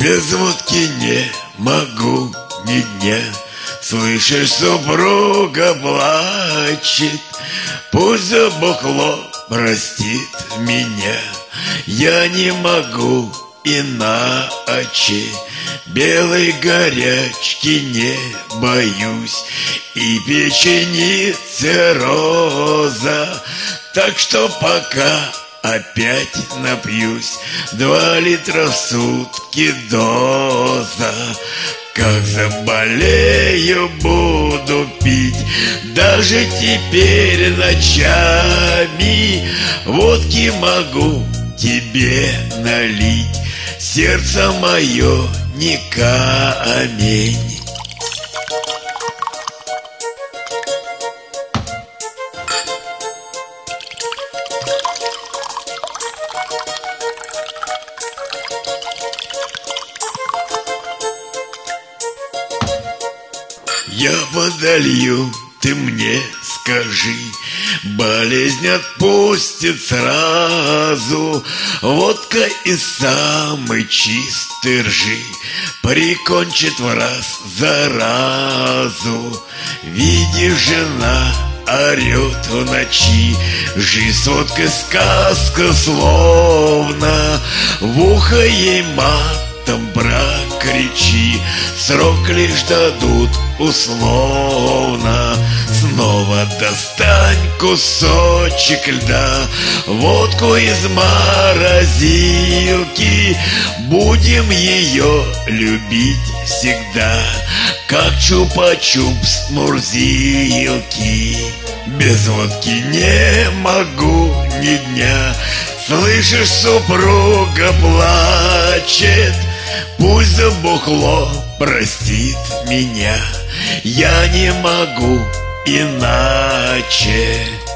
Без водки не могу ни дня. Слышишь, супруга плачет, пусть забухло простит меня. Я не могу иначе, белой горячки не боюсь, и печени цирроза. Так что пока опять напьюсь, 2 литра в сутки доза. Как заболею, буду пить даже теперь ночами. Водки могу тебе налить, сердце мое не камень. Я подолью, ты мне скажи, болезнь отпустит сразу. Водка из самой чистой ржи прикончит в раз заразу. Видишь, жена орет в ночи, жизнь с водкой сказка словно. В ухо ей матом прокричи, срок лишь дадут условно. Снова достань кусочек льда, водку из морозилки. Будем ее любить всегда, как чупа-чупс Мурзилки. Без водки не могу ни дня. Слышишь, супруга плачет, пусть забухло простит меня. Я не могу иначе.